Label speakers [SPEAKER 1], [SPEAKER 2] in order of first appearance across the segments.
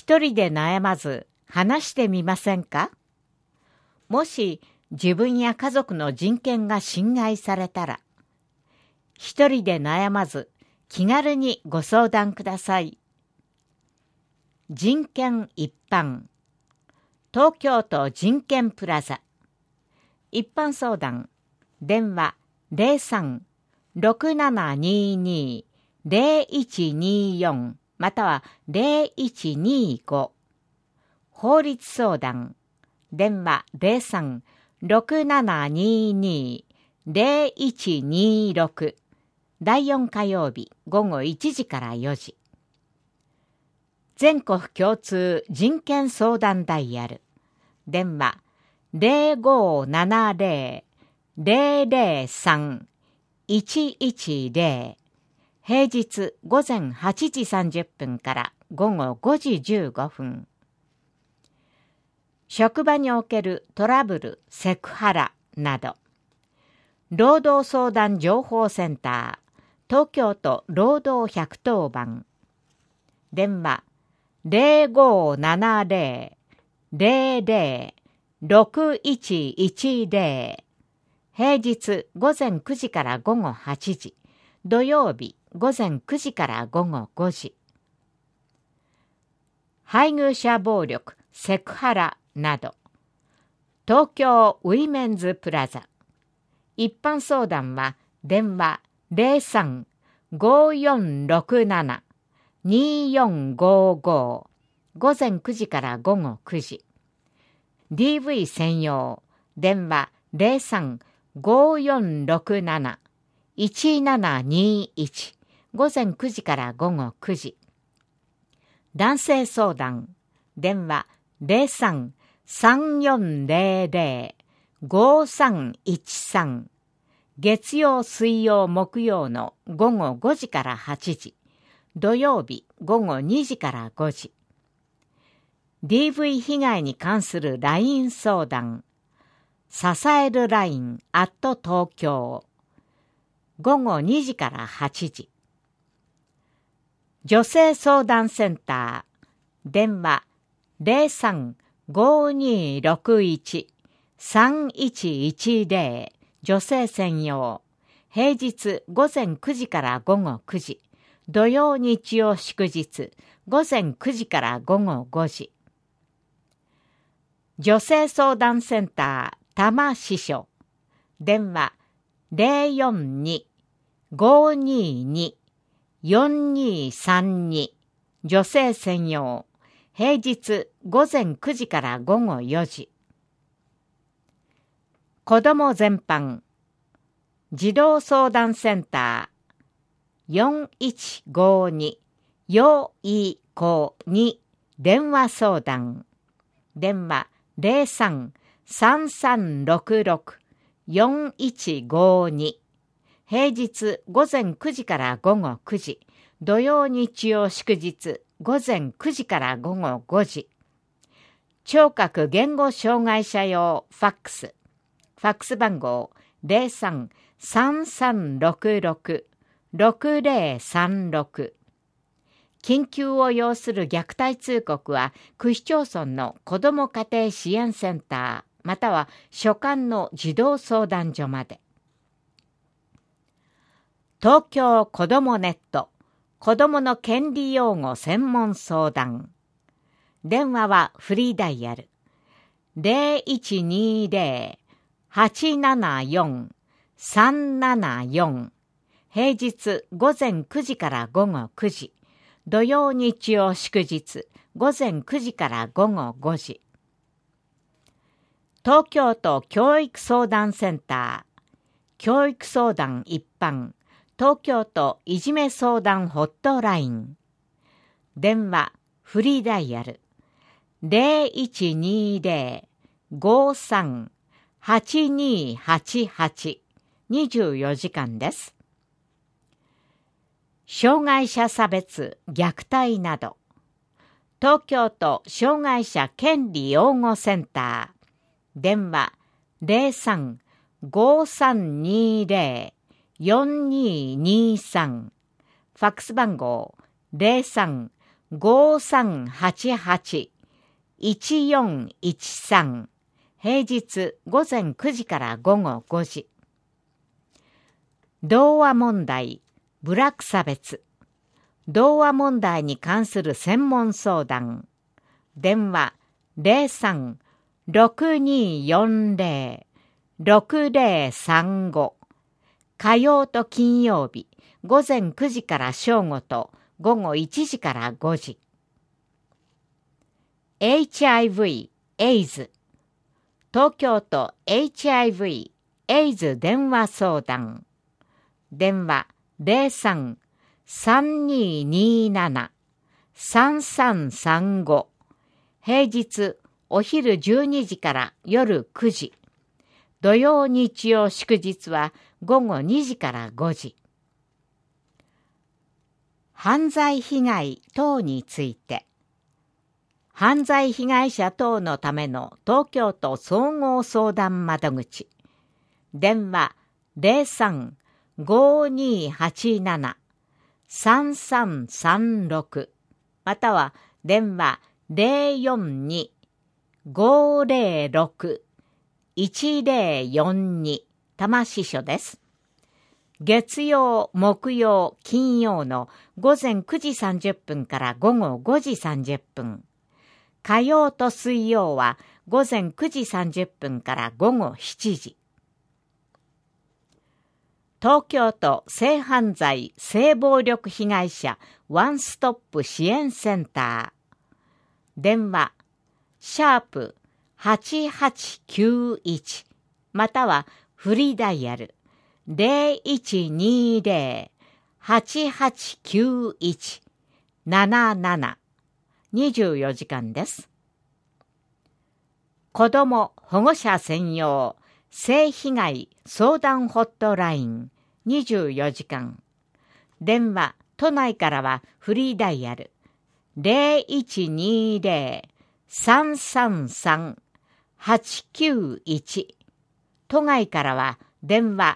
[SPEAKER 1] 一人で悩まず話してみませんか？もし自分や家族の人権が侵害されたら、一人で悩まず気軽にご相談ください。人権一般、東京都人権プラザ、一般相談、電話03-6722-0124または0125、法律相談、電話03-6722-0126、第4火曜日午後1時から4時。全国共通人権相談ダイヤル、電話0570-003-110、平日午前8時30分から午後5時15分。職場におけるトラブル、セクハラなど、労働相談情報センター、東京都労働110番、電話0570-006110、平日午前9時から午後8時、土曜日午前9時から午後5時。配偶者暴力、セクハラなど、東京ウィメンズプラザ、一般相談は電話03-5467-2455、午前9時から午後9時。DV 専用、電話03-5467-1721、午前9時から午後9時。男性相談、電話03-3400-5313、月曜水曜木曜の午後5時から8時、土曜日午後2時から5時。DV 被害に関する LINE 相談、支える LINE@ 東京、午後2時から8時。女性相談センター、電話03-5261-3110、女性専用、平日午前9時から午後9時、土曜日曜祝日午前9時から午後5時。女性相談センター多摩支所、電話042-522-4232、女性専用、平日午前9時から午後4時。子ども全般、児童相談センター4152よいこに電話相談、電話03-3366-4152、平日午前9時から午後9時、土曜日曜祝日午前9時から午後5時。聴覚言語障害者用ファックス、ファックス番号03-3366-6036。緊急を要する虐待通告は区市町村の子ども家庭支援センターまたは所管の児童相談所まで。東京子どもネット、子どもの権利擁護専門相談。電話はフリーダイヤル0120-874-374、平日午前9時から午後9時、土曜日曜祝日午前9時から午後5時。東京都教育相談センター、教育相談一般、東京都いじめ相談ホットライン。電話フリーダイヤル0120-53-8288、24時間です。障害者差別、虐待など、東京都障害者権利擁護センター、電話03-5320-4223、ファックス番号 5388-1413 平日午前9時から午後5時。同和問題、部落差別、同和問題に関する専門相談。電話03-6240-6035。火曜と金曜日、午前9時から正午と午後1時から5時。HIV、エイズ。東京都 HIV、エイズ電話相談。電話03-3227-3335。平日お昼12時から夜9時。土曜日曜祝日は午後2時から5時。犯罪被害等について。犯罪被害者等のための東京都総合相談窓口。電話03-5287-3336。または電話042-506-1042。多摩支所です。月曜、木曜、金曜の午前9時30分から午後5時30分。火曜と水曜は午前9時30分から午後7時。東京都性犯罪・性暴力被害者ワンストップ支援センター。電話#8891またはフリーダイヤル0120-889177。24時間です。子ども保護者専用性被害相談ホットライン24時間。電話都内からはフリーダイヤル0120-333-891。都外からは電話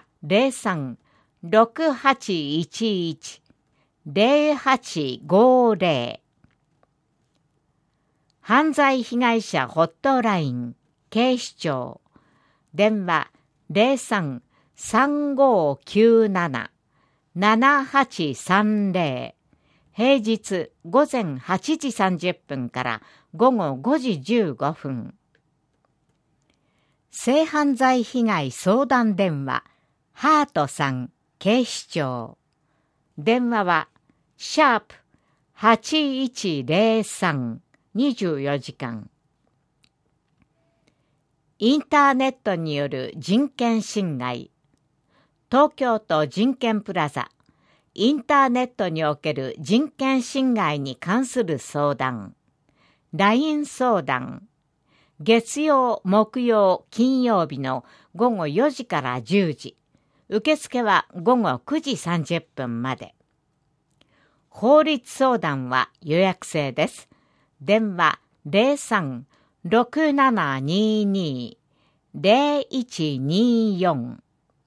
[SPEAKER 1] 03-6811-0850。犯罪被害者ホットライン警視庁。電話03-3597-7830。平日午前8時30分から午後5時15分。性犯罪被害相談電話ハートさん警視庁。電話は#8103 24時間。インターネットによる人権侵害。東京都人権プラザ。インターネットにおける人権侵害に関する相談。LINE 相談。月曜、木曜、金曜日の午後4時から10時。受付は午後9時30分まで。法律相談は予約制です。電話03-6722-0124。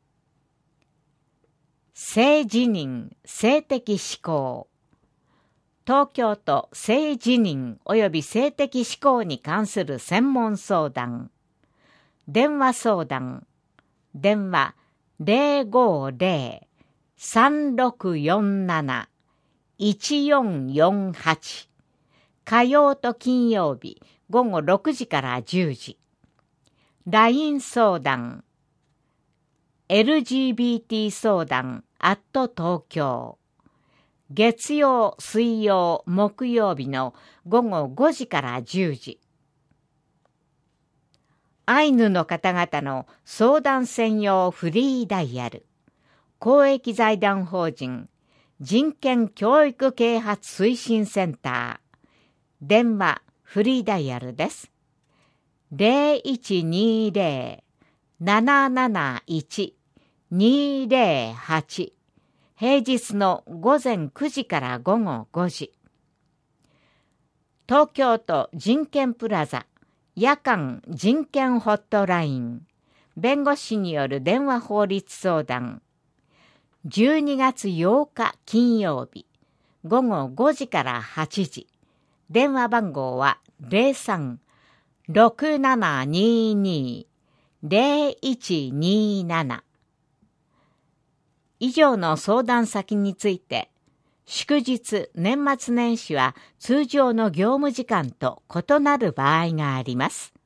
[SPEAKER 1] 性自認・性的指向。東京都性自認及び性的指向に関する専門相談。電話相談。電話050-3647-1448。火曜と金曜日午後6時から10時。LINE 相談。LGBT 相談東京。月曜、水曜、木曜日の午後5時から10時。アイヌの方々の相談専用フリーダイヤル。公益財団法人人権教育啓発推進センター。電話フリーダイヤルです。0120-771-208。平日の午前9時から午後5時。東京都人権プラザ夜間人権ホットライン。弁護士による電話法律相談。12月8日金曜日午後5時から8時。 電話番号は 03-6722-0127。以上の相談先について、祝日、年末年始は通常の業務時間と異なる場合があります。